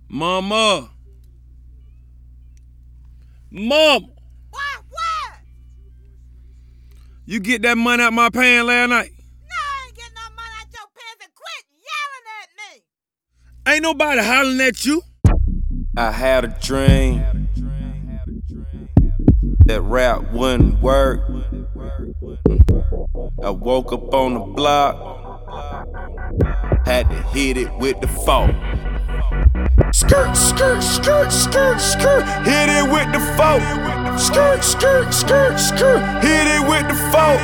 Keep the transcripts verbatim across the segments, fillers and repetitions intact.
Mama. Mama. What? What? You get that money out my pants last night? No, I ain't getting no money out your pants and quit yelling at me. Ain't nobody hollering at you. I had a dream that rap wouldn't work. I woke up on the block, had to hit it with the fork. Skirt, skirt, skirt, skirt, skirt, hit it with the fork. Skirt, skirt, skirt, skirt, hit it with the fork.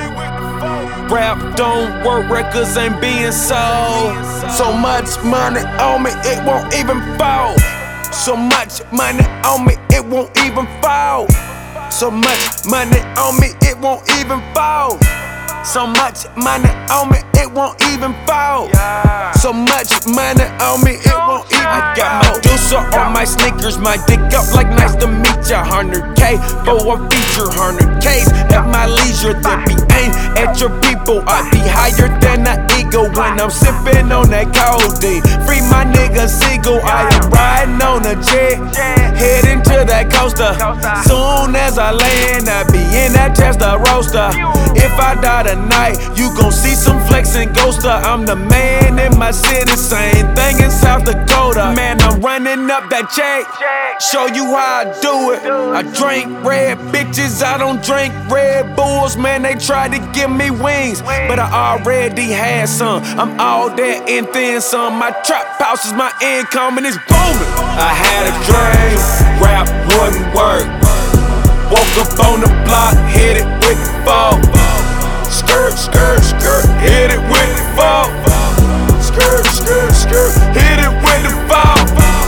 Rap don't work, records ain't being sold. So much money on me, it won't even fall. So much money on me, it won't even fall. So much money on me, it won't even fall. So much money on me, it won't even fall. So much money on me, it won't even fall. I got my Medusa on my sneakers, my dick up like nice to meet ya. one hundred K for a feature, one hundred K's at my leisure. That be aim at your people, I be higher than an eagle when I'm sipping on that codeine. Free my nigga Seagull, I am riding on a jet, heading to that coaster. Soon as I land, I be in that Tesla roaster. If I die tonight, you gon' see some flexin' ghoster. I'm the man in my city, same thing in South Dakota. Man, I'm running up that check, show you how I do it. I drink red bitches, I don't drink Red Bulls. Man, they tried to give me wings, but I already had some. I'm all that and then some. My trap house is my income and it's booming. I had a dream, rap wouldn't work. Woke up on the block, hit it with the ball. Skirt, skirt, skirt, hit it with the ball. Skirt, skirt, skirt, hit it with the ball.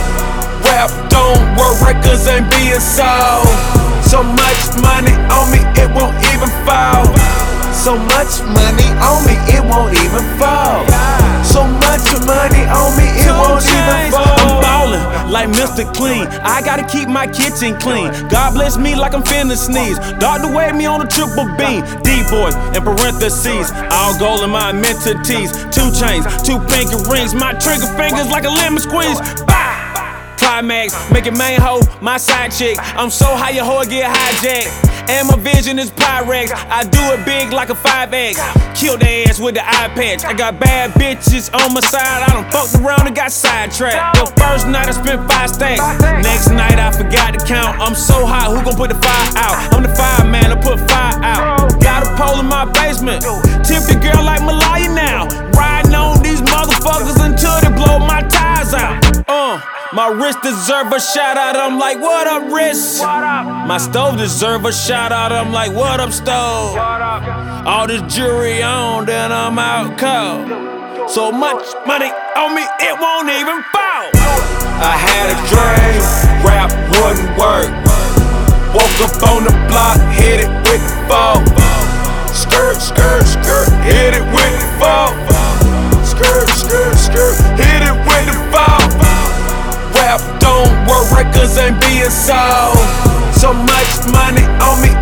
Rap don't work, records ain't being sold. So much money on me, it won't even fall. So much money on me, it won't even fall. So much money on me, it won't even fall. I'm ballin' like Mister Clean. I gotta keep my kitchen clean. God bless me like I'm finna sneeze. Doctor wave me on a triple beam. D-boys in parentheses. All gold in my amenities. Two chains, two pinky rings. My trigger fingers like a lemon squeeze. Bah! Climax, make it main hoe, my side chick. I'm so high your hoe get hijacked. And my vision is Pyrex. I do it big like a five X. Kill their ass with the eye patch. I got bad bitches on my side. I done fucked around and got sidetracked. The first night I spent five stacks. Next night I forgot to count. I'm so hot, who gon' put the fire out? I'm the fireman, I put fire out. Got a pole in my basement. Tip the girl like Malaya now. Riding on these motherfuckers until they blow my tires out. Uh. My wrist deserve a shout out, I'm like, what up, wrist? My stove deserve a shout out, I'm like, what up, stove? All this jewelry on, then I'm out cold. So much money on me, it won't even fall. I had a dream, rap wouldn't work. Woke up on the block, hit it with the ball. Skirt, skirt, skirt, hit it with the ball. Skirt, skirt, skirt, hit it with the ball. Rap don't work, records ain't being sold. So much money on me,